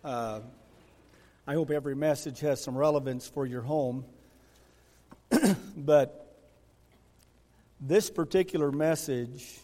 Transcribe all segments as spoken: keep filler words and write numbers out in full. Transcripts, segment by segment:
Uh, I hope every message has some relevance for your home. But this particular message,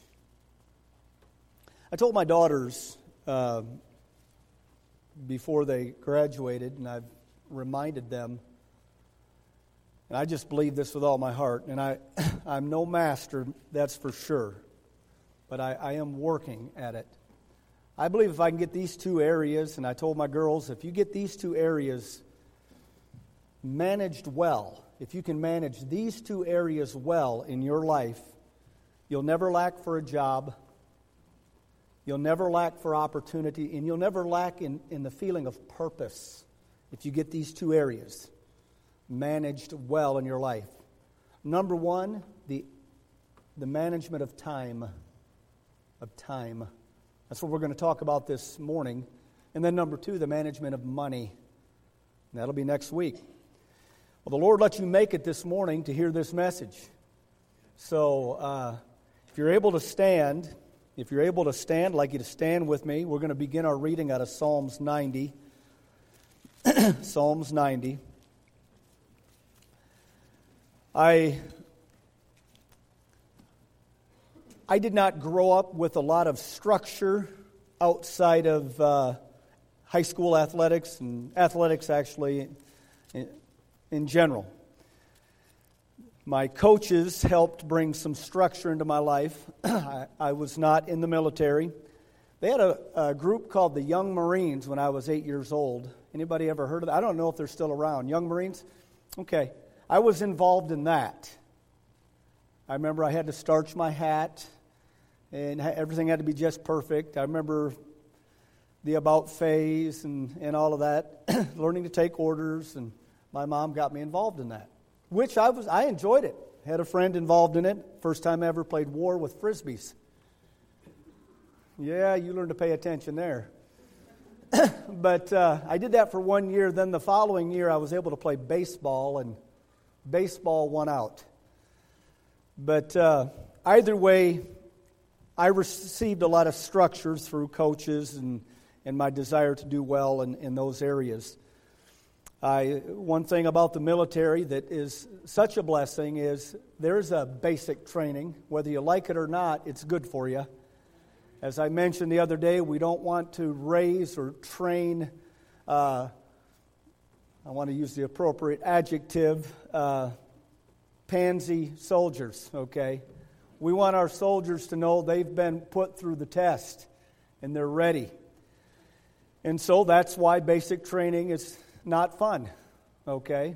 I told my daughters uh, before they graduated, and I've reminded them, and I just believe this with all my heart, and I, I'm no master, that's for sure, but I, I am working at it. I believe if I can get these two areas, and I told my girls, if you get these two areas managed well, if you can manage these two areas well in your life, you'll never lack for a job, you'll never lack for opportunity, and you'll never lack in, in the feeling of purpose if you get these two areas managed well in your life. Number one, the, the management of time, of time. That's what we're going to talk about this morning. And then number two, the management of money. And that'll be next week. Well, the Lord let you make it this morning to hear this message. So uh, if you're able to stand, if you're able to stand, I'd like you to stand with me. We're going to begin our reading out of Psalms ninety. Psalms ninety. I... I did not grow up with a lot of structure outside of uh, high school athletics and athletics actually in, in general. My coaches helped bring some structure into my life. I, I was not in the military. They had a, a group called the Young Marines when I was eight years old. Anybody ever heard of that? I don't know if they're still around. Young Marines? Okay. I was involved in that. I remember I had to starch my hat. And everything had to be just perfect. I remember the about phase and, and all of that, learning to take orders, and my mom got me involved in that, which I was I enjoyed it. Had a friend involved in it. First time I ever played war with Frisbees. Yeah, you learn to pay attention there. But uh, I did that for one year. Then the following year, I was able to play baseball, and baseball won out. But uh, either way, I received a lot of structure through coaches and, and my desire to do well in, in those areas. I, one thing about the military that is such a blessing is there's a basic training. Whether you like it or not, it's good for you. As I mentioned the other day, we don't want to raise or train, uh, I want to use the appropriate adjective, uh, pansy soldiers, okay? We want our soldiers to know they've been put through the test and they're ready. And so that's why basic training is not fun, okay?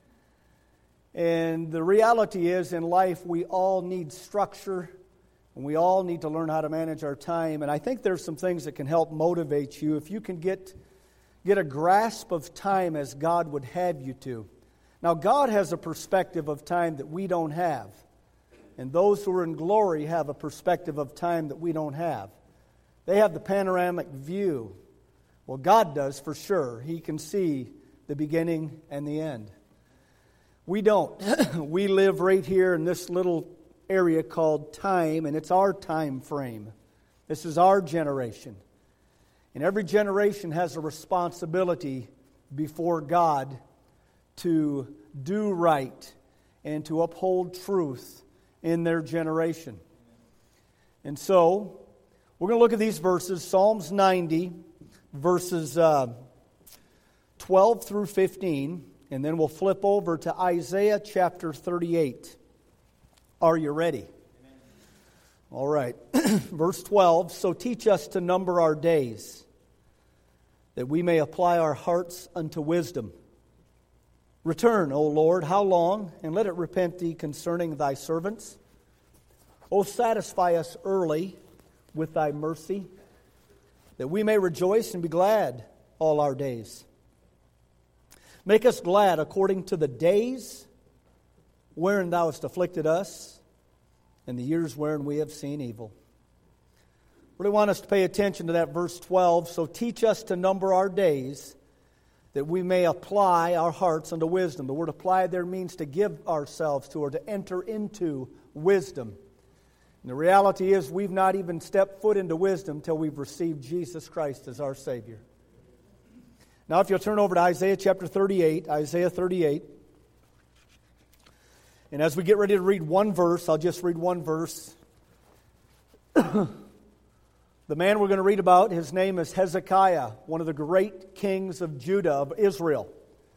And the reality is in life we all need structure and we all need to learn how to manage our time. And I think there's some things that can help motivate you if you can get, get a grasp of time as God would have you to. Now God has a perspective of time that we don't have. And those who are in glory have a perspective of time that we don't have. They have the panoramic view. Well, God does for sure. He can see the beginning and the end. We don't. We live right here in this little area called time, and it's our time frame. This is our generation. And every generation has a responsibility before God to do right and to uphold truth in their generation. And so, we're going to look at these verses, Psalms ninety, verses uh, twelve through fifteen, and then we'll flip over to Isaiah chapter thirty-eight. Are you ready? Amen. All right. Verse twelve, so teach us to number our days, that we may apply our hearts unto wisdom. Return, O Lord, how long? And let it repent thee concerning thy servants. O satisfy us early with thy mercy, that we may rejoice and be glad all our days. Make us glad according to the days wherein thou hast afflicted us, and the years wherein we have seen evil. Really want us to pay attention to that verse twelve. So teach us to number our days, that we may apply our hearts unto wisdom. The word apply there means to give ourselves to or to enter into wisdom. And the reality is we've not even stepped foot into wisdom till we've received Jesus Christ as our Savior. Now, if you'll turn over to Isaiah chapter thirty-eight, Isaiah thirty-eight. And as we get ready to read one verse, I'll just read one verse. The man we're going to read about, his name is Hezekiah, one of the great kings of Judah, of Israel.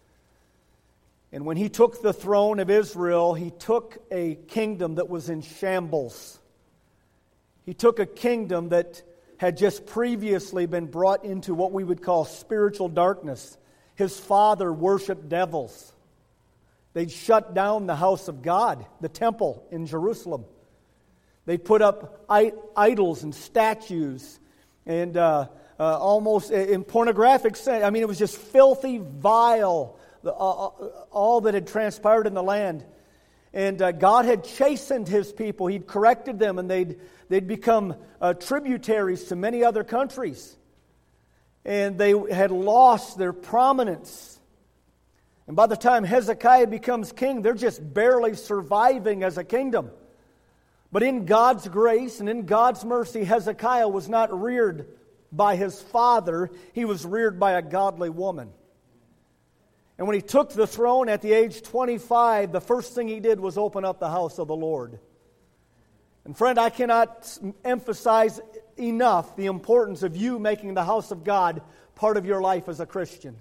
And when he took the throne of Israel, he took a kingdom that was in shambles. He took a kingdom that had just previously been brought into what we would call spiritual darkness. His father worshiped devils. They'd shut down the house of God, the temple in Jerusalem. They put up idols and statues and uh, uh, almost in pornographic sense. I mean, it was just filthy, vile, uh, all that had transpired in the land. And uh, God had chastened His people. He'd corrected them, and they'd, they'd become uh, tributaries to many other countries. And they had lost their prominence. And by the time Hezekiah becomes king, they're just barely surviving as a kingdom. But in God's grace and in God's mercy, Hezekiah was not reared by his father. He was reared by a godly woman. And when he took the throne at the age twenty-five, the first thing he did was open up the house of the Lord. And friend, I cannot emphasize enough the importance of you making the house of God part of your life as a Christian.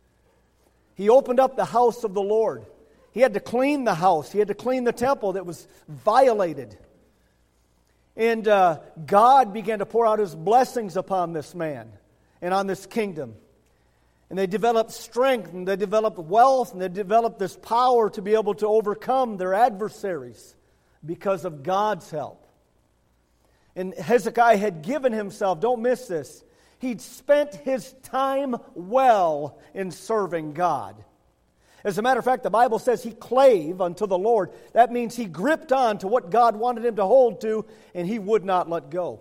He opened up the house of the Lord. He had to clean the house. He had to clean the temple that was violated. And uh, God began to pour out His blessings upon this man and on this kingdom. And they developed strength, and they developed wealth, and they developed this power to be able to overcome their adversaries because of God's help. And Hezekiah had given himself, don't miss this, he'd spent his time well in serving God. As a matter of fact, the Bible says he clave unto the Lord. That means he gripped on to what God wanted him to hold to, and he would not let go.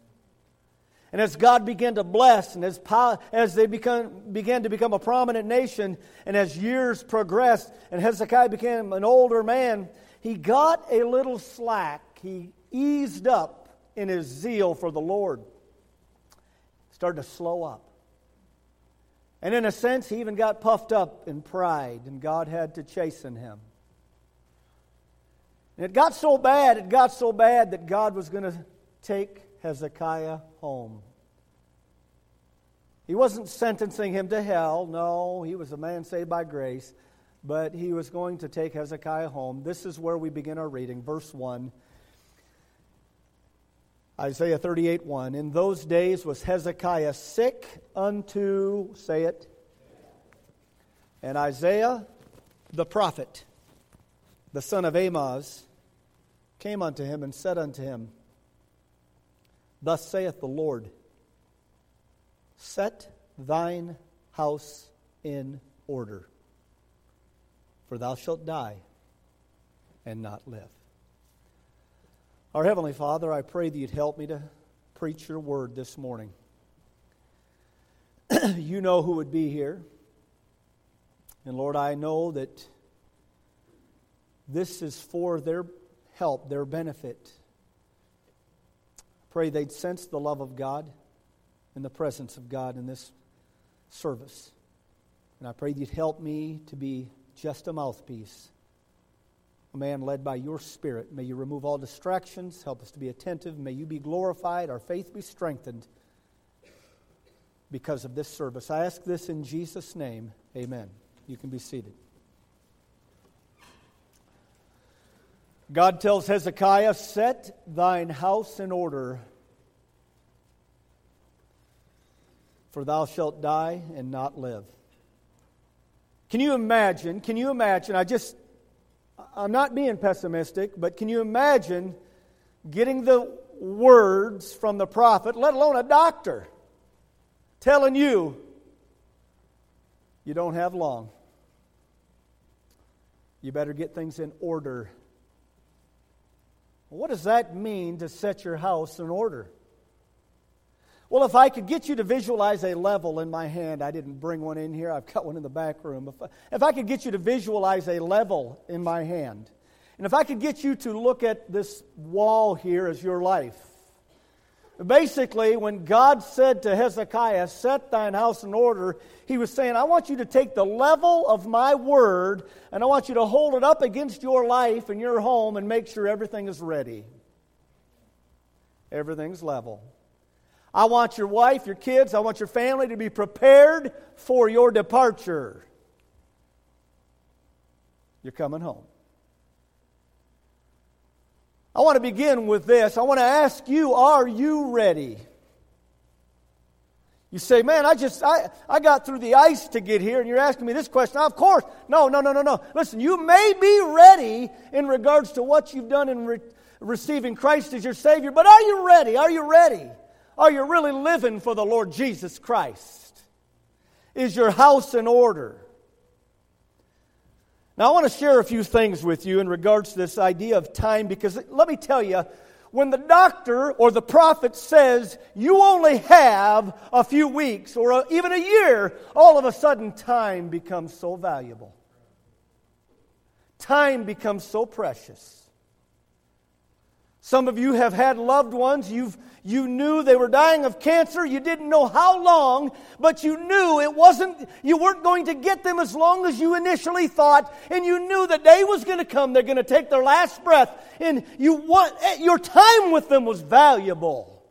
And as God began to bless, and as, as they become, began to become a prominent nation, and as years progressed, and Hezekiah became an older man, he got a little slack. He eased up in his zeal for the Lord. Started to slow up. And in a sense, he even got puffed up in pride, and God had to chasten him. And it got so bad, it got so bad that God was going to take Hezekiah home. He wasn't sentencing him to hell. No, he was a man saved by grace. But he was going to take Hezekiah home. This is where we begin our reading, verse one. Isaiah thirty-eight one. In those days was Hezekiah sick unto, say it, and Isaiah the prophet, the son of Amoz, came unto him and said unto him, Thus saith the Lord, Set thine house in order, for thou shalt die and not live. Our Heavenly Father, I pray that You'd help me to preach Your word this morning. You know who would be here. And Lord, I know that this is for their help, their benefit. Pray they'd sense the love of God and the presence of God in this service. And I pray that You'd help me to be just a mouthpiece, a man led by Your Spirit. May You remove all distractions. Help us to be attentive. May You be glorified. Our faith be strengthened because of this service. I ask this in Jesus' name. Amen. You can be seated. God tells Hezekiah, Set thine house in order, for thou shalt die and not live. Can you imagine? Can you imagine? I just... I'm not being pessimistic, but can you imagine getting the words from the prophet, let alone a doctor, telling you, you don't have long. You better get things in order. What does that mean to set your house in order? Well, if I could get you to visualize a level in my hand, I didn't bring one in here, I've got one in the back room. If I, if I could get you to visualize a level in my hand, and if I could get you to look at this wall here as your life, Basically, when God said to Hezekiah, set thine house in order, He was saying, I want you to take the level of my word and I want you to hold it up against your life and your home and make sure everything is ready. Everything's level. I want your wife, your kids, I want your family to be prepared for your departure. You're coming home. I want to begin with this. I want to ask you, are you ready? You say, man, I just, I, I got through the ice to get here, and you're asking me this question. Of course. No, no, no, no, no. Listen, you may be ready in regards to what you've done in re- receiving Christ as your Savior, but are you ready? Are you ready? Are you really living for the Lord Jesus Christ? Is your house in order? Now, I want to share a few things with you in regards to this idea of time, because let me tell you, when the doctor or the prophet says you only have a few weeks or a, even a year, all of a sudden time becomes so valuable. Time becomes so precious. Some of you have had loved ones, you've, you knew they were dying of cancer, you didn't know how long, but you knew it wasn't, you weren't going to get them as long as you initially thought, and you knew the day was going to come, they're going to take their last breath, and you want, your time with them was valuable.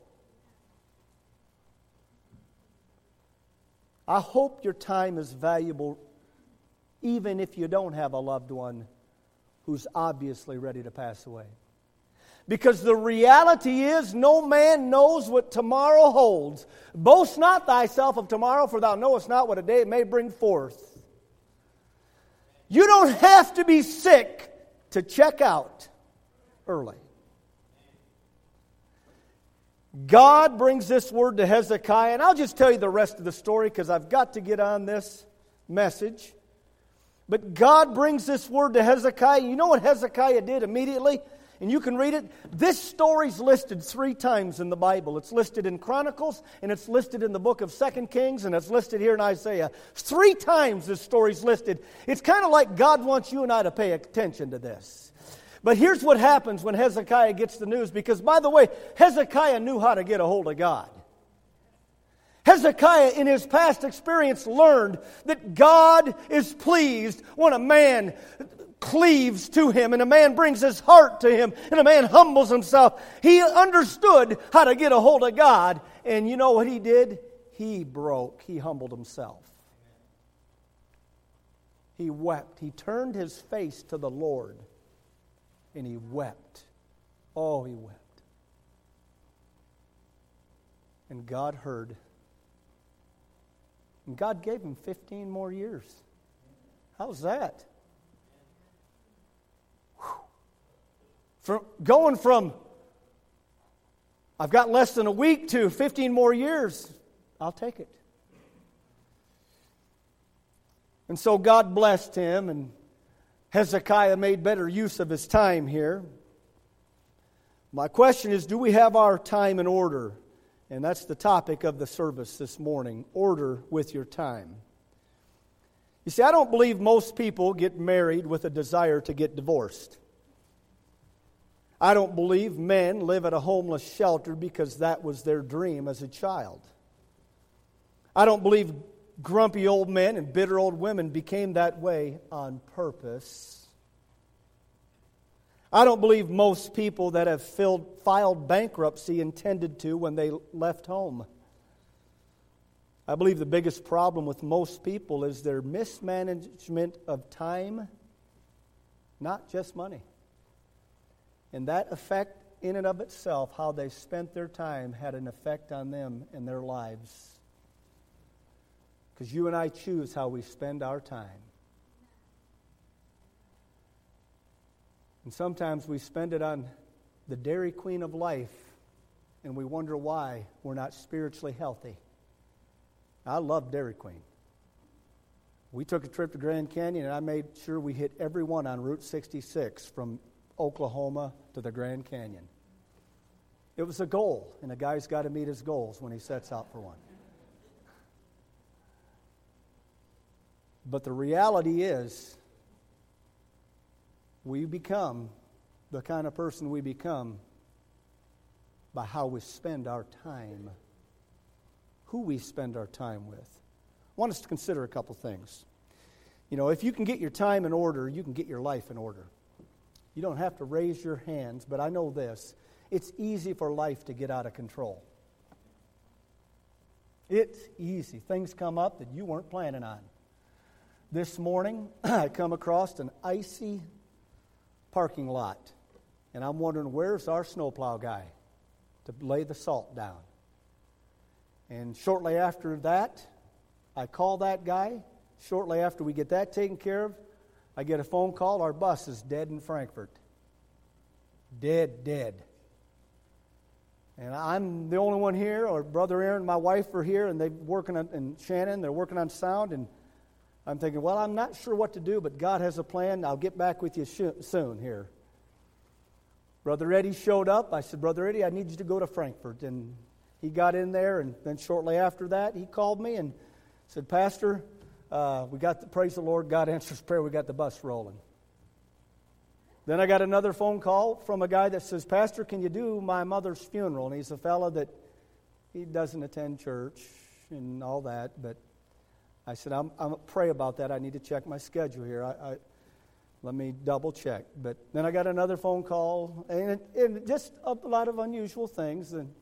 I hope your time is valuable even if you don't have a loved one who's obviously ready to pass away. Because the reality is, no man knows what tomorrow holds. Boast not thyself of tomorrow, for thou knowest not what a day it may bring forth. You don't have to be sick to check out early. God brings this word to Hezekiah, and I'll just tell you the rest of the story because I've got to get on this message. But God brings this word to Hezekiah. You know what Hezekiah did immediately? And you can read it. This story's listed three times in the Bible. It's listed in Chronicles, and it's listed in the book of Second Kings, and it's listed here in Isaiah. Three times this story's listed. It's kind of like God wants you and I to pay attention to this. But here's what happens when Hezekiah gets the news, because, by the way, Hezekiah knew how to get a hold of God. Hezekiah, in his past experience, learned that God is pleased when a man cleaves to Him, and a man brings his heart to Him, and a man humbles himself. He understood how to get a hold of God, and you know what he did? He broke. He humbled himself. He wept. He turned his face to the Lord, and he wept. Oh, he wept. And God heard. And God gave him fifteen more years. How's that? From going from, I've got less than a week to fifteen more years, I'll take it. And so God blessed him, and Hezekiah made better use of his time here. My question is, do we have our time in order? And that's the topic of the service this morning, order with your time. You see, I don't believe most people get married with a desire to get divorced. I don't believe men live at a homeless shelter because that was their dream as a child. I don't believe grumpy old men and bitter old women became that way on purpose. I don't believe most people that have filled, filed bankruptcy intended to when they left home. I believe the biggest problem with most people is their mismanagement of time, not just money. And that effect in and of itself, how they spent their time, had an effect on them and their lives. Because you and I choose how we spend our time. And sometimes we spend it on the Dairy Queen of life, and we wonder why we're not spiritually healthy. I love Dairy Queen. We took a trip to Grand Canyon, and I made sure we hit every one on Route sixty-six from Oklahoma to the Grand Canyon. It was a goal, and a guy's got to meet his goals when he sets out for one. But the reality is, we become the kind of person we become by how we spend our time, who we spend our time with. I want us to consider a couple things. You know, if you can get your time in order, you can get your life in order. You don't have to raise your hands, but I know this. It's easy for life to get out of control. It's easy. Things come up that you weren't planning on. This morning, I come across an icy parking lot, and I'm wondering, where's our snowplow guy to lay the salt down? And shortly after that, I call that guy. Shortly after we get that taken care of, I get a phone call. Our bus is dead in Frankfort. Dead, dead. And I'm the only one here, or Brother Aaron and my wife are here, and they're working on, and Shannon, they're working on sound, and I'm thinking, well, I'm not sure what to do, but God has a plan. I'll get back with you sh- soon here. Brother Eddie showed up. I said, Brother Eddie, I need you to go to Frankfort. And he got in there, and then shortly after that, he called me and said, Pastor, uh, we got the, praise the Lord, God answers prayer, we got the bus rolling. Then I got another phone call from a guy that says, Pastor, can you do my mother's funeral? And he's a fella that he doesn't attend church and all that, but I said, I'm, I'm pray about that. I need to check my schedule here. I, I let me double check. But then I got another phone call, and, and just a lot of unusual things. And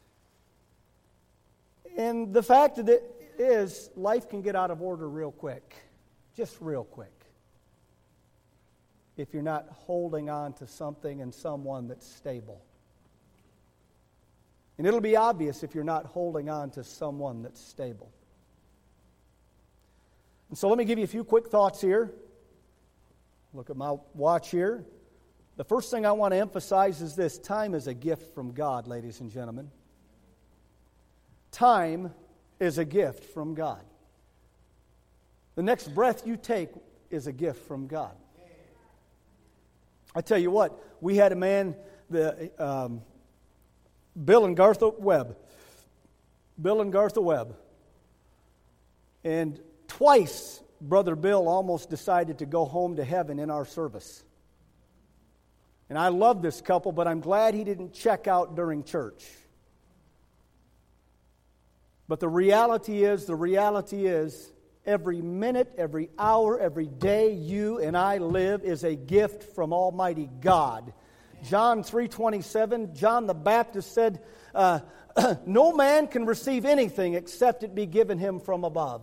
and the fact of it is, life can get out of order real quick, just real quick, if you're not holding on to something and someone that's stable. And it'll be obvious if you're not holding on to someone that's stable. And so let me give you a few quick thoughts here. Look at my watch here. The first thing I want to emphasize is this: time is a gift from God, ladies and gentlemen. Time is a gift from God. The next breath you take is a gift from God. I tell you what, we had a man, the um, Bill and Gartha Webb. Bill and Gartha Webb. And twice, Brother Bill almost decided to go home to heaven in our service. And I love this couple, but I'm glad he didn't check out during church. But the reality is, the reality is, every minute, every hour, every day you and I live is a gift from Almighty God. John three twenty-seven, John the Baptist said, uh, no man can receive anything except it be given him from above.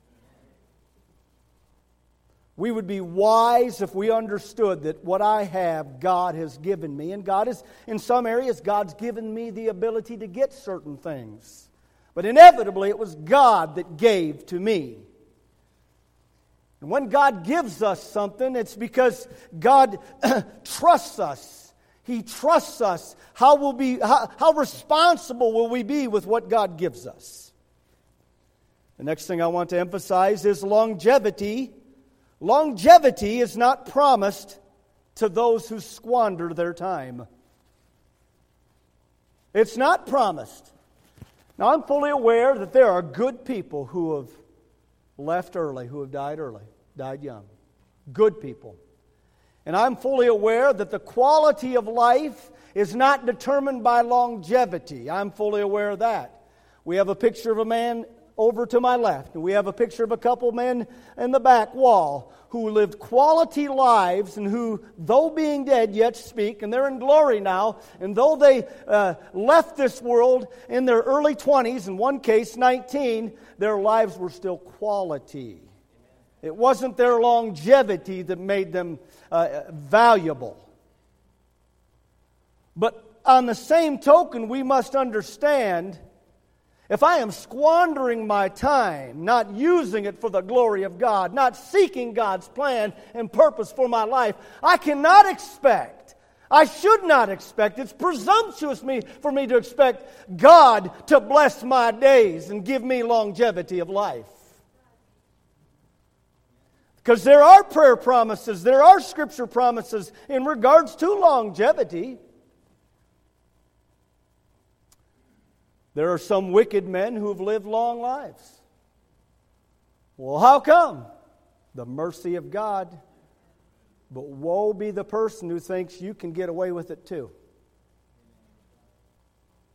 We would be wise if we understood that what I have, God has given me. And God is, in some areas, God's given me the ability to get certain things. But inevitably, it was God that gave to me. And when God gives us something, it's because God trusts us. He trusts us. How will be how, how responsible will we be with what God gives us? The next thing I want to emphasize is longevity. Longevity is not promised to those who squander their time. It's not promised. Now, I'm fully aware that there are good people who have left early, who have died early, died young. Good people. And I'm fully aware that the quality of life is not determined by longevity. I'm fully aware of that. We have a picture of a man over to my left, and we have a picture of a couple men in the back wall who lived quality lives and who, though being dead, yet speak, and they're in glory now, and though they uh, left this world in their early twenties, in one case nineteen, their lives were still quality. It wasn't their longevity that made them uh, valuable. But on the same token, we must understand, if I am squandering my time, not using it for the glory of God, not seeking God's plan and purpose for my life, I cannot expect, I should not expect, it's presumptuous me, for me to expect God to bless my days and give me longevity of life. Because there are prayer promises, there are scripture promises in regards to longevity. There are some wicked men who have lived long lives. Well, how come? The mercy of God. But woe be the person who thinks you can get away with it too.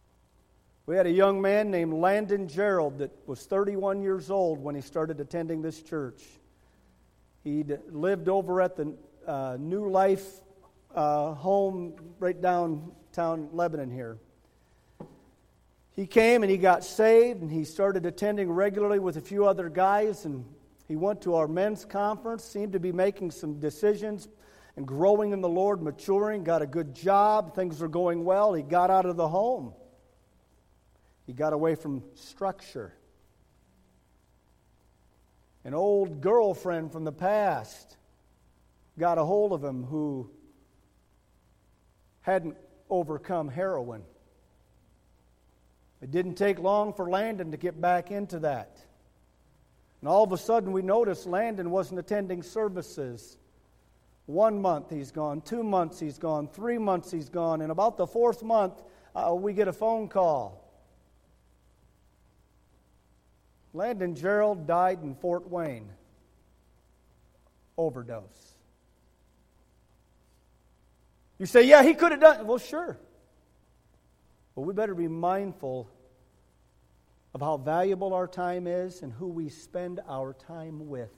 We had a young man named Landon Gerald that was thirty-one years old when he started attending this church. He'd lived over at the uh, New Life uh, home right downtown Lebanon here. He came and he got saved, and he started attending regularly with a few other guys, and he went to our men's conference, seemed to be making some decisions and growing in the Lord, maturing, got a good job, things were going well. He got out of the home. He got away from structure. An old girlfriend from the past got a hold of him who hadn't overcome heroin. It didn't take long for Landon to get back into that. And all of a sudden we noticed Landon wasn't attending services. One month he's gone, two months he's gone, three months he's gone, and about the fourth month uh, we get a phone call. Landon Gerald died in Fort Wayne. Overdose. You say, yeah, he could have done it. Well, sure. But we better be mindful of how valuable our time is and who we spend our time with.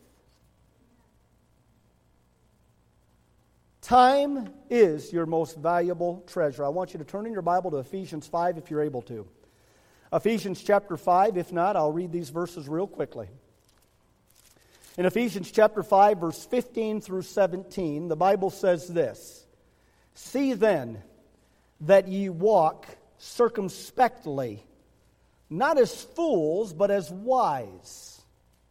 Time is your most valuable treasure. I want you to turn in your Bible to Ephesians five if you're able to. Ephesians chapter five. If not, I'll read these verses real quickly. In Ephesians chapter five, verse fifteen through seventeen, the Bible says this: See then that ye walk circumspectly, not as fools, but as wise,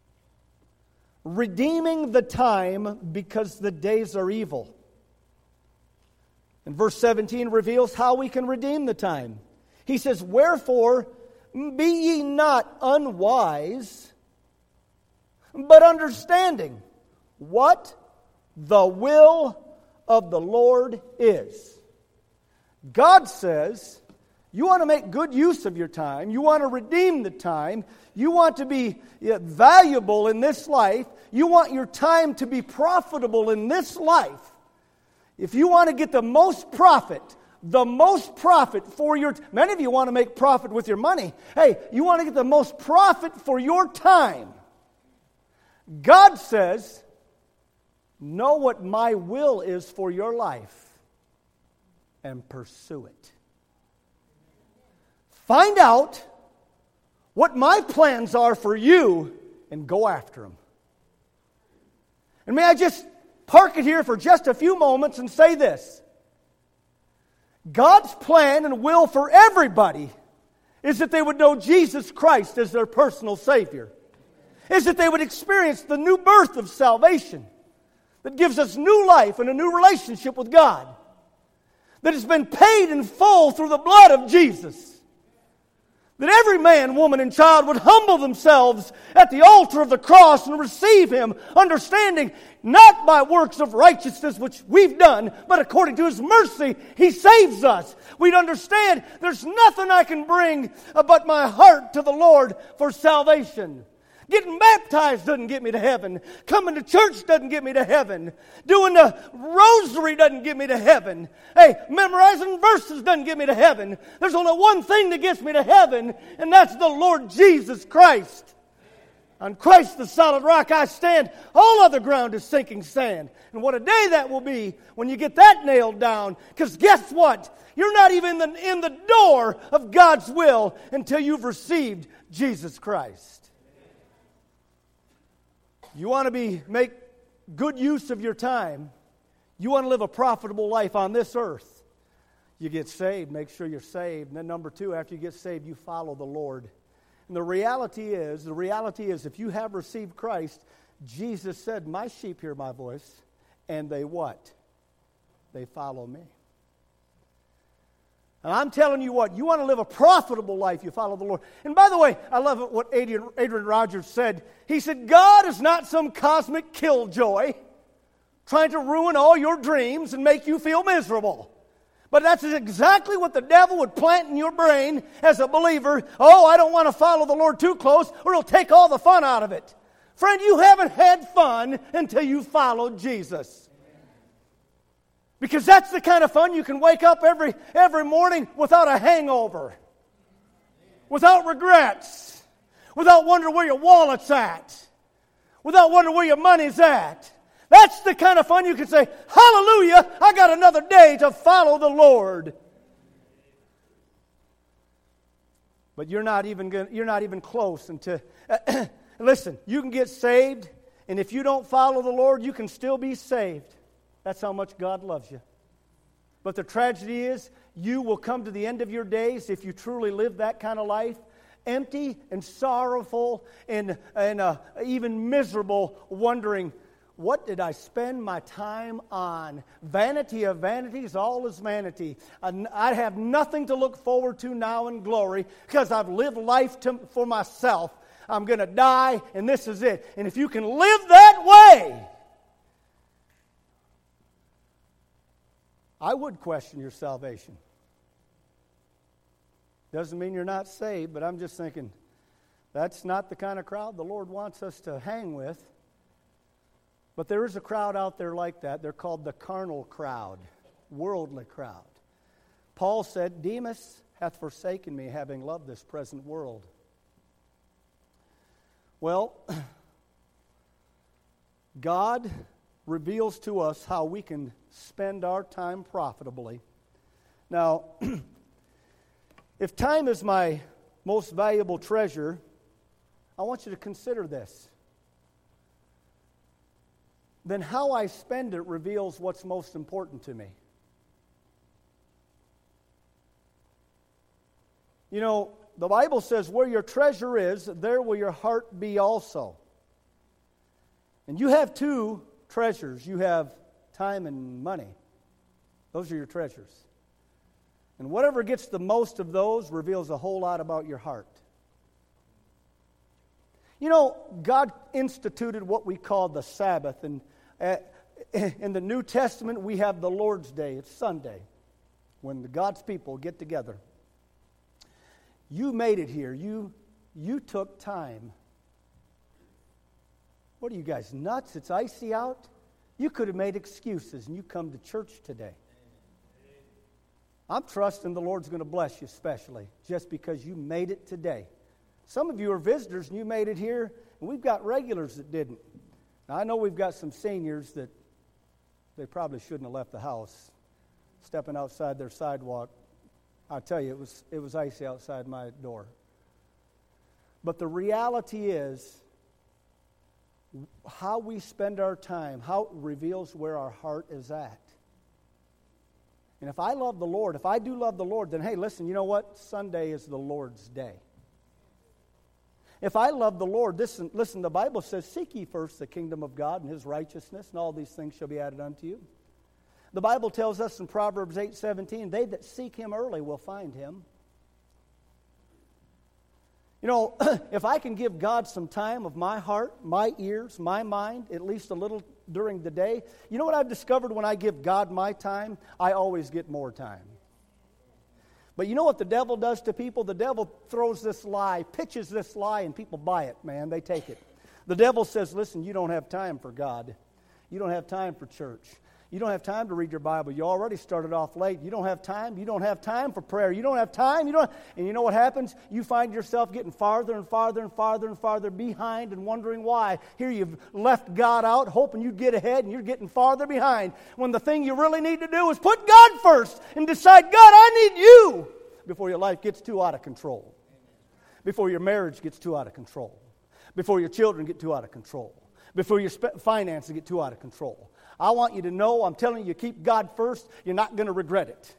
redeeming the time, because the days are evil. And verse seventeen reveals how we can redeem the time. He says, Wherefore be ye not unwise, but understanding what the will of the Lord is. God says, you want to make good use of your time. You want to redeem the time. You want to be valuable in this life. You want your time to be profitable in this life. If you want to get the most profit, the most profit for your... Many of you want to make profit with your money. Hey, you want to get the most profit for your time. God says, know what my will is for your life and pursue it. Find out what my plans are for you and go after them. And may I just park it here for just a few moments and say this. God's plan and will for everybody is that they would know Jesus Christ as their personal Savior. Is that they would experience the new birth of salvation that gives us new life and a new relationship with God. That has been paid in full through the blood of Jesus. That every man, woman, and child would humble themselves at the altar of the cross and receive Him, understanding not by works of righteousness which we've done, but according to His mercy, He saves us. We'd understand there's nothing I can bring but my heart to the Lord for salvation. Getting baptized doesn't get me to heaven. Coming to church doesn't get me to heaven. Doing the rosary doesn't get me to heaven. Hey, memorizing verses doesn't get me to heaven. There's only one thing that gets me to heaven, and that's the Lord Jesus Christ. On Christ the solid rock I stand. All other ground is sinking sand. And what a day that will be when you get that nailed down. Because guess what? You're not even in the, in the door of God's will until you've received Jesus Christ. You want to be make good use of your time. You want to live a profitable life on this earth. You get saved, make sure you're saved. And then number two, after you get saved, you follow the Lord. And the reality is, the reality is if you have received Christ, Jesus said, my sheep hear my voice, and they what? They follow me. And I'm telling you what, you want to live a profitable life, you follow the Lord. And by the way, I love what Adrian, Adrian Rogers said. He said, God is not some cosmic killjoy trying to ruin all your dreams and make you feel miserable. But that's exactly what the devil would plant in your brain as a believer. Oh, I don't want to follow the Lord too close or he'll take all the fun out of it. Friend, you haven't had fun until you followed Jesus. Because that's the kind of fun you can wake up every, every morning without a hangover. without regrets, without wondering where your wallet's at, without wondering where your money's at. That's the kind of fun you can say, hallelujah, I got another day to follow the Lord. But you're not even gonna, you're not even close until listen, you can get saved, and if you don't follow the Lord, you can still be saved. That's how much God loves you. But the tragedy is, you will come to the end of your days, if you truly live that kind of life, empty and sorrowful and, and uh, even miserable, wondering, what did I spend my time on? Vanity of vanities, all is vanity. I have nothing to look forward to now in glory because I've lived life to, for myself. I'm going to die, and this is it. And if you can live that way, I would question your salvation. Doesn't mean you're not saved, but I'm just thinking, that's not the kind of crowd the Lord wants us to hang with. But there is a crowd out there like that. They're called the carnal crowd, worldly crowd. Paul said, Demas hath forsaken me, having loved this present world. Well, God reveals to us how we can spend our time profitably. Now, if time is my most valuable treasure, I want you to consider this. Then how I spend it reveals what's most important to me. You know, the Bible says, where your treasure is, there will your heart be also. And you have two treasures. You have time and money. Those are your treasures. And whatever gets the most of those reveals a whole lot about your heart. You know, God instituted what we call the Sabbath. And uh, in the New Testament, we have the Lord's Day. It's Sunday, when the God's people get together. You made it here. You, you took time. What are you guys, nuts? It's icy out? You could have made excuses, and you come to church today. I'm trusting the Lord's going to bless you especially, just because you made it today. Some of you are visitors, and you made it here, and we've got regulars that didn't. Now, I know we've got some seniors that they probably shouldn't have left the house, stepping outside their sidewalk. I tell you, it was it was icy outside my door. But the reality is, how we spend our time, how it reveals where our heart is at. And if I love the Lord, if I do love the Lord, then hey, listen, you know what? Sunday is the Lord's day. If I love the Lord, listen, listen, the Bible says, seek ye first the kingdom of God and His righteousness, and all these things shall be added unto you. The Bible tells us in Proverbs eight seventeen, they that seek Him early will find Him. You know, if I can give God some time of my heart, my ears, my mind, at least a little during the day, you know what I've discovered when I give God my time? I always get more time. But you know what the devil does to people? The devil throws this lie, pitches this lie, and people buy it, man. They take it. The devil says, listen, you don't have time for God. You don't have time for church. You don't have time to read your Bible. You already started off late. You don't have time. You don't have time for prayer. You don't have time. You don't. And you know what happens? You find yourself getting farther and farther and farther and farther behind and wondering why. Here you've left God out, hoping you'd get ahead, and you're getting farther behind. When the thing you really need to do is put God first and decide, God, I need you, before your life gets too out of control. Before your marriage gets too out of control. Before your children get too out of control. Before your sp- finances get too out of control. I want you to know, I'm telling you, keep God first. You're not going to regret it.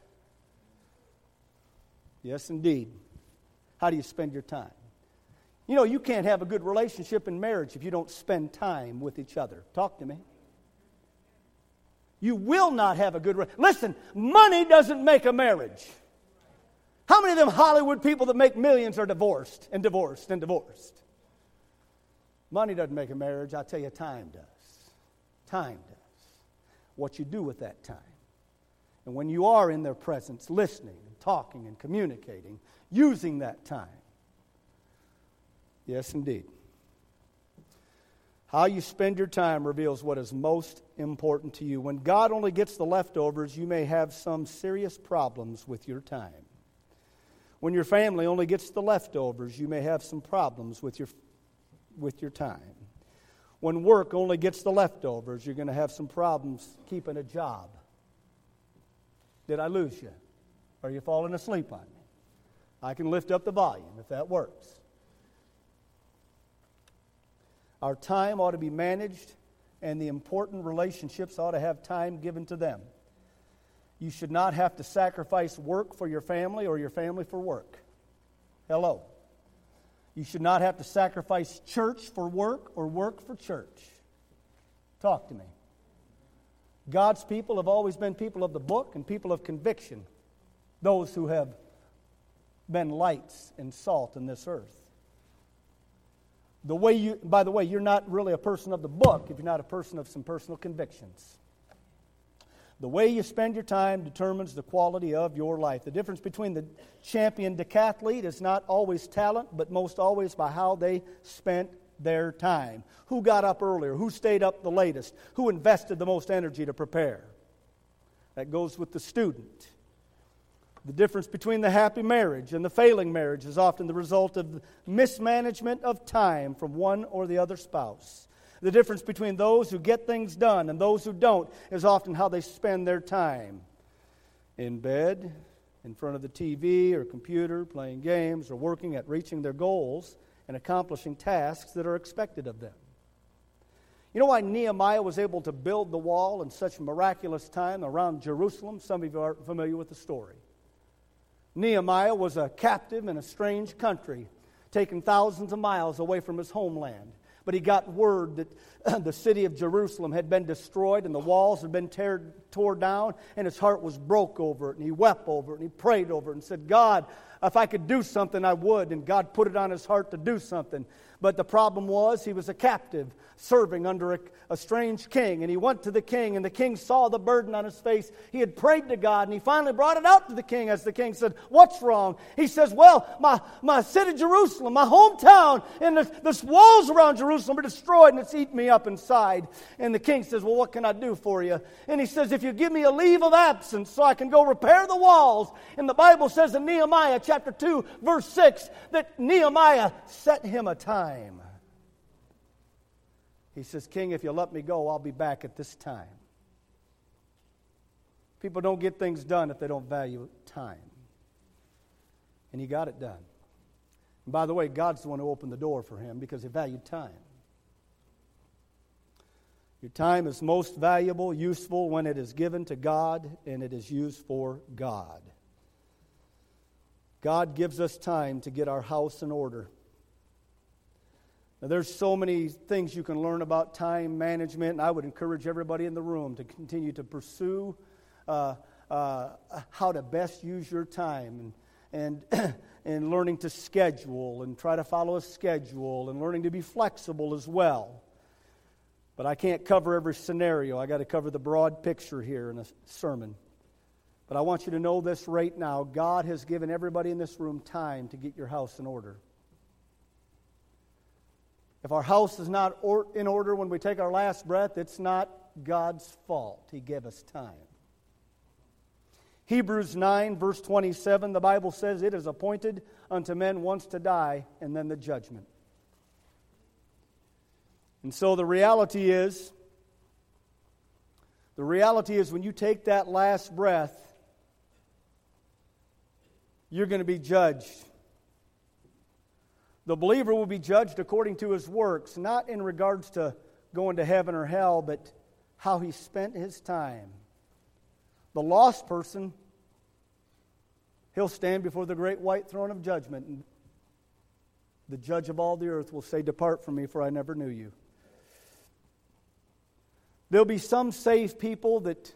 Yes, indeed. How do you spend your time? You know, you can't have a good relationship in marriage if you don't spend time with each other. Talk to me. You will not have a good relationship. Listen, money doesn't make a marriage. How many of them Hollywood people that make millions are divorced and divorced and divorced? Money doesn't make a marriage. I tell you, time does. Time does. What you do with that time. And when you are in their presence, listening and talking and communicating, using that time. Yes, indeed. How you spend your time reveals what is most important to you. When God only gets the leftovers, you may have some serious problems with your time. When your family only gets the leftovers, you may have some problems with your, with your time. When work only gets the leftovers, you're going to have some problems keeping a job. Did I lose you? Are you falling asleep on me? I can lift up the volume if that works. Our time ought to be managed, and the important relationships ought to have time given to them. You should not have to sacrifice work for your family or your family for work. Hello. You should not have to sacrifice church for work or work for church. Talk to me. God's people have always been people of the book and people of conviction. Those who have been lights and salt in this earth. The way you, by the way, you're not really a person of the book if you're not a person of some personal convictions. The way you spend your time determines the quality of your life. The difference between the champion decathlete is not always talent, but most always by how they spent their time. Who got up earlier? Who stayed up the latest? Who invested the most energy to prepare? That goes with the student. The difference between the happy marriage and the failing marriage is often the result of mismanagement of time from one or the other spouse. The difference between those who get things done and those who don't is often how they spend their time. In bed, in front of the T V or computer, playing games, or working at reaching their goals and accomplishing tasks that are expected of them. You know why Nehemiah was able to build the wall in such a miraculous time around Jerusalem? Some of you are familiar with the story. Nehemiah was a captive in a strange country, taken thousands of miles away from his homeland. But he got word that the city of Jerusalem had been destroyed and the walls had been tear, tore down, and his heart was broke over it, and he wept over it, and he prayed over it, and said, God, if I could do something, I would. And God put it on his heart to do something. But the problem was he was a captive serving under a, a strange king. And he went to the king, and the king saw the burden on his face. He had prayed to God, and he finally brought it out to the king as the king said, what's wrong? He says, well, my, my city Jerusalem, my hometown, and the, the walls around Jerusalem are destroyed, and it's eating me up inside. And the king says, well, what can I do for you? And he says, if you give me a leave of absence so I can go repair the walls. And the Bible says in Nehemiah chapter two, verse six, that Nehemiah set him a time. He says, King, if you let me go, I'll be back at this time. People don't get things done if they don't value time. And he got it done. And by the way, God's the one who opened the door for him because he valued time. Your time is most valuable, useful when it is given to God and it is used for God. God gives us time to get our house in order. Now, there's so many things you can learn about time management, and I would encourage everybody in the room to continue to pursue uh, uh, how to best use your time, and and and learning to schedule and try to follow a schedule, and learning to be flexible as well. But I can't cover every scenario. I got to cover the broad picture here in a sermon. But I want you to know this right now. God has given everybody in this room time to get your house in order. If our house is not or- in order when we take our last breath, it's not God's fault. He gave us time. Hebrews nine, verse twenty-seven, the Bible says, it is appointed unto men once to die, and then the judgment. And so the reality is, the reality is when you take that last breath, you're going to be judged. The believer will be judged according to his works, not in regards to going to heaven or hell, but how he spent his time. The lost person, he'll stand before the great white throne of judgment, and the judge of all the earth will say, depart from me, for I never knew you. There'll be some saved people that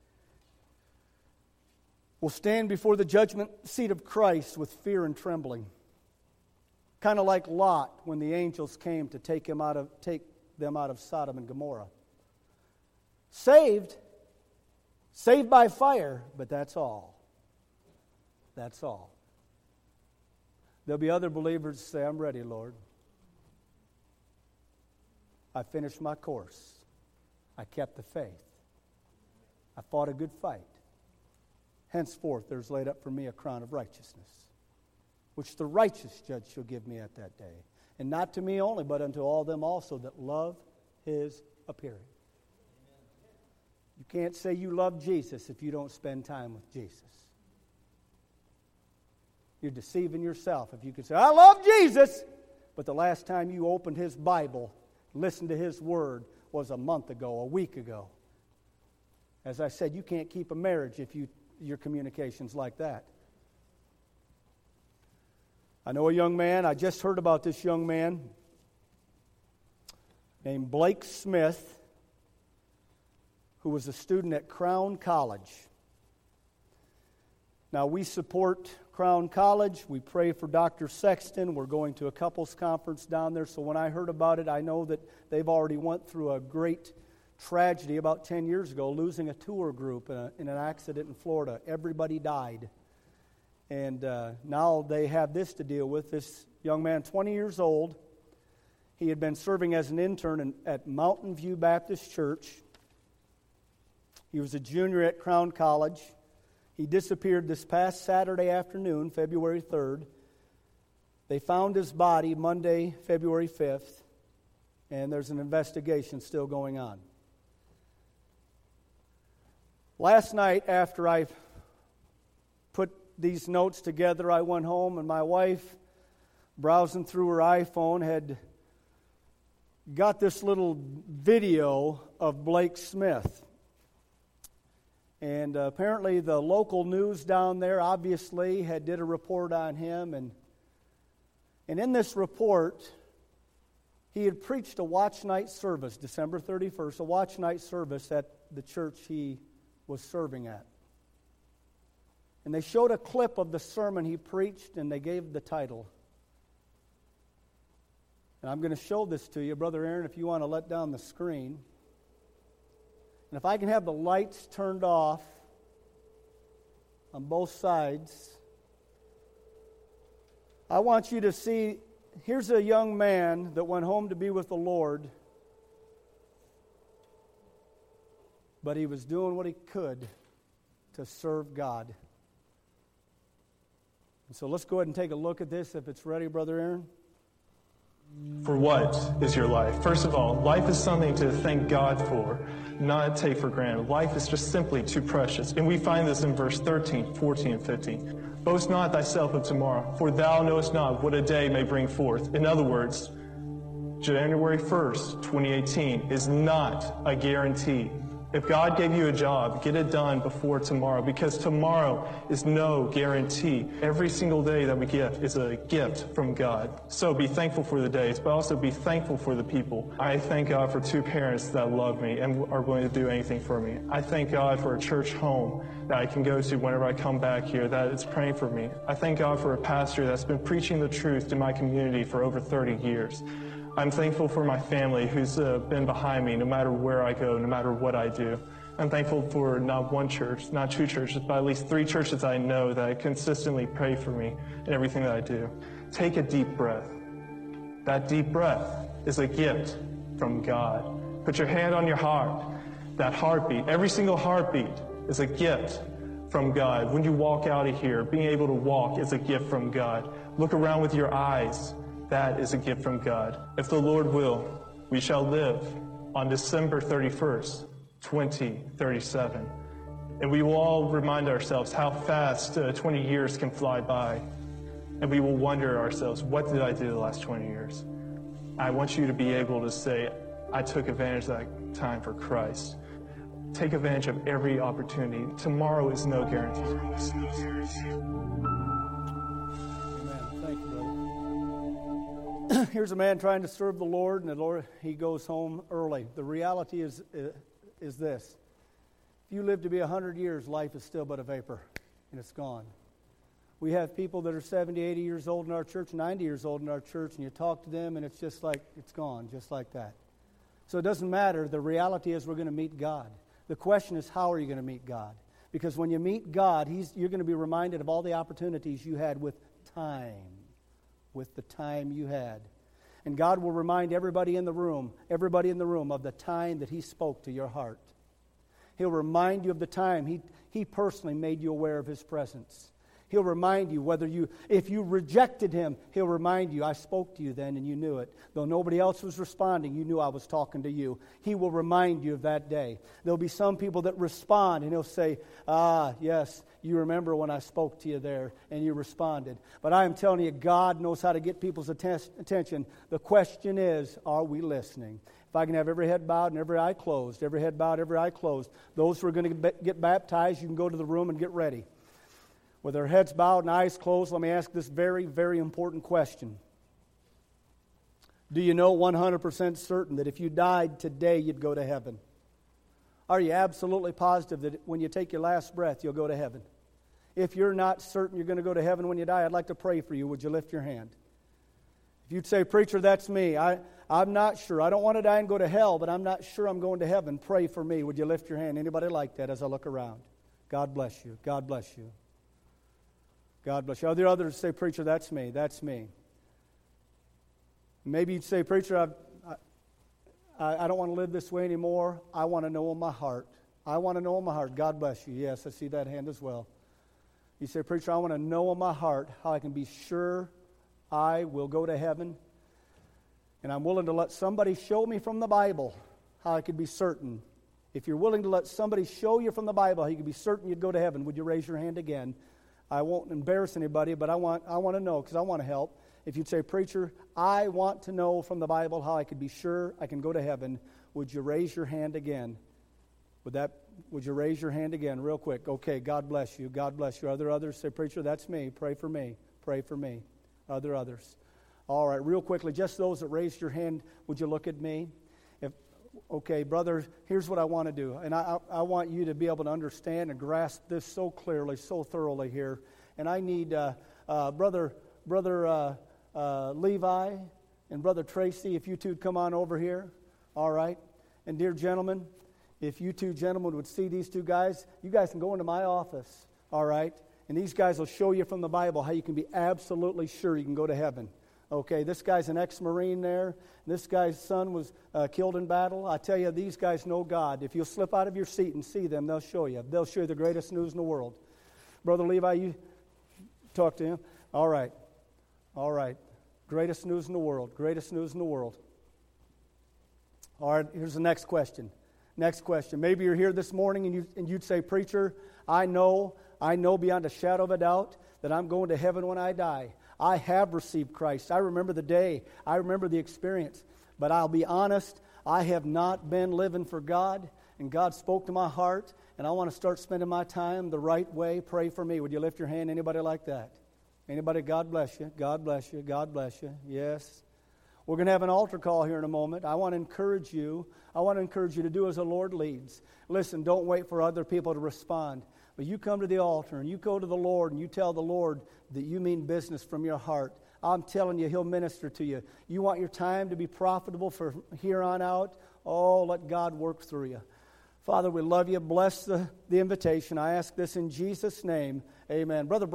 will stand before the judgment seat of Christ with fear and trembling. Kind of like Lot when the angels came to take him out of take them out of Sodom and Gomorrah. Saved, saved by fire, but that's all. That's all. There'll be other believers who say, I'm ready, Lord. I finished my course. I kept the faith. I fought a good fight. Henceforth, there's laid up for me a crown of righteousness. which the righteous judge shall give me at that day. And not to me only, but unto all them also that love his appearing. You can't say you love Jesus if you don't spend time with Jesus. You're deceiving yourself if you can say, I love Jesus, but the last time you opened his Bible, listened to his word, was a month ago, a week ago. As I said, you can't keep a marriage if you your communication's like that. I know a young man, I just heard about this young man named Blake Smith, who was a student at Crown College. Now, we support Crown College. We pray for Doctor Sexton. We're going to a couples conference down there. So when I heard about it, I know that they've already went through a great tragedy about ten years ago, losing a tour group in, a, in an accident in Florida. Everybody died. And uh, now they have this to deal with. This young man, twenty years old, he had been serving as an intern in, at Mountain View Baptist Church. He was a junior at Crown College. He disappeared this past Saturday afternoon, February third. They found his body Monday, February fifth, and there's an investigation still going on. Last night, after I put these notes together, I went home, and my wife, browsing through her iPhone, had got this little video of Blake Smith. And uh, apparently the local news down there obviously had did a report on him. And, and in this report, he had preached a watch night service, December thirty-first, a watch night service at the church he was serving at. And they showed a clip of the sermon he preached, and they gave the title. And I'm going to show this to you, Brother Aaron, if you want to let down the screen. And if I can have the lights turned off on both sides, I want you to see, here's a young man that went home to be with the Lord, but he was doing what he could to serve God. And so let's go ahead and take a look at this if it's ready, Brother Aaron. For what is your life? First of all, life is something to thank God for, not take for granted. Life is just simply too precious. And we find this in verse thirteen, fourteen, and fifteen. Boast not thyself of tomorrow, for thou knowest not what a day may bring forth. In other words, January first, twenty eighteen is not a guarantee. If God gave you a job, get it done before tomorrow, because tomorrow is no guarantee. Every single day that we get is a gift from God. So be thankful for the days, but also be thankful for the people. I thank God for two parents that love me and are willing to do anything for me. I thank God for a church home that I can go to whenever I come back here that is praying for me. I thank God for a pastor that's been preaching the truth to my community for over thirty years. I'm thankful for my family who's uh, been behind me no matter where I go, no matter what I do. I'm thankful for not one church, not two churches, but at least three churches I know that consistently pray for me in everything that I do. Take a deep breath. That deep breath is a gift from God. Put your hand on your heart. That heartbeat, every single heartbeat is a gift from God. When you walk out of here, being able to walk is a gift from God. Look around with your eyes. That is a gift from God. If the Lord will, we shall live on December thirty-first, twenty thirty-seven. And we will all remind ourselves how fast uh, twenty years can fly by. And we will wonder ourselves, what did I do the last twenty years? I want you to be able to say, I took advantage of that time for Christ. Take advantage of every opportunity. Tomorrow is no guarantee. Here's a man trying to serve the Lord, and the Lord, he goes home early. The reality is, uh, is this. If you live to be one hundred years, life is still but a vapor, and it's gone. We have people that are seventy, eighty years old in our church, ninety years old in our church, and you talk to them, and it's just like, it's gone, just like that. So it doesn't matter. The reality is we're going to meet God. The question is, how are you going to meet God? Because when you meet God, he's, you're going to be reminded of all the opportunities you had with time. with the time you had. And God will remind everybody in the room, everybody in the room of the time that he spoke to your heart. He'll remind you of the time he, he personally made you aware of his presence. He'll remind you whether you, if you rejected Him, He'll remind you, I spoke to you then and you knew it. Though nobody else was responding, you knew I was talking to you. He will remind you of that day. There'll be some people that respond and He'll say, ah, yes, you remember when I spoke to you there and you responded. But I am telling you, God knows how to get people's atten- attention. The question is, are we listening? If I can have every head bowed and every eye closed, every head bowed, every eye closed. Those who are going to get baptized, you can go to the room and get ready. With their heads bowed and eyes closed, let me ask this very, very important question. Do you know one hundred percent certain that if you died today, you'd go to heaven? Are you absolutely positive that when you take your last breath, you'll go to heaven? If you're not certain you're going to go to heaven when you die, I'd like to pray for you. Would you lift your hand? If you'd say, preacher, that's me. I, I'm not sure. I don't want to die and go to hell, but I'm not sure I'm going to heaven. Pray for me. Would you lift your hand? Anybody like that as I look around? God bless you. God bless you. God bless you. Are there others who say, preacher, that's me. That's me. Maybe you'd say, preacher, I've, I, I don't want to live this way anymore. I want to know in my heart. I want to know in my heart. God bless you. Yes, I see that hand as well. You say, preacher, I want to know in my heart how I can be sure I will go to heaven. And I'm willing to let somebody show me from the Bible how I can be certain. If you're willing to let somebody show you from the Bible how you can be certain you'd go to heaven, would you raise your hand again? I won't embarrass anybody, but I want I want to know because I want to help. If you'd say, preacher, I want to know from the Bible how I could be sure I can go to heaven, would you raise your hand again? Would that? Would you raise your hand again real quick? Okay, God bless you. God bless you. Are there others? Say, preacher, that's me. Pray for me. Pray for me. Are there others? All right, real quickly, just those that raised your hand, would you look at me? If Okay, brother, here's what I want to do. And I, I, I want you to be able to understand and grasp this so clearly, so thoroughly here. And I need uh, uh, Brother Brother uh, uh, Levi and Brother Tracy, if you two would come on over here. All right. And dear gentlemen, if you two gentlemen would see these two guys, you guys can go into my office. All right. And these guys will show you from the Bible how you can be absolutely sure you can go to heaven. Okay, this guy's an ex-Marine there. This guy's son was uh, killed in battle. I tell you, these guys know God. If you'll slip out of your seat and see them, they'll show you. They'll show you the greatest news in the world. Brother Levi, you talk to him. All right. All right. Greatest news in the world. Greatest news in the world. All right, here's the next question. Next question. Maybe you're here this morning and, you, and you'd say, preacher, I know, I know beyond a shadow of a doubt that I'm going to heaven when I die. I have received Christ. I remember the day. I remember the experience. But I'll be honest, I have not been living for God, and God spoke to my heart, and I want to start spending my time the right way. Pray for me. Would you lift your hand? Anybody like that? Anybody? God bless you. God bless you. God bless you. Yes. We're going to have an altar call here in a moment. I want to encourage you. I want to encourage you to do as the Lord leads. Listen, don't wait for other people to respond. But you come to the altar and you go to the Lord and you tell the Lord that you mean business from your heart. I'm telling you, He'll minister to you. You want your time to be profitable for here on out? Oh, let God work through you. Father, we love you. Bless the, the invitation. I ask this in Jesus' name. Amen. Brother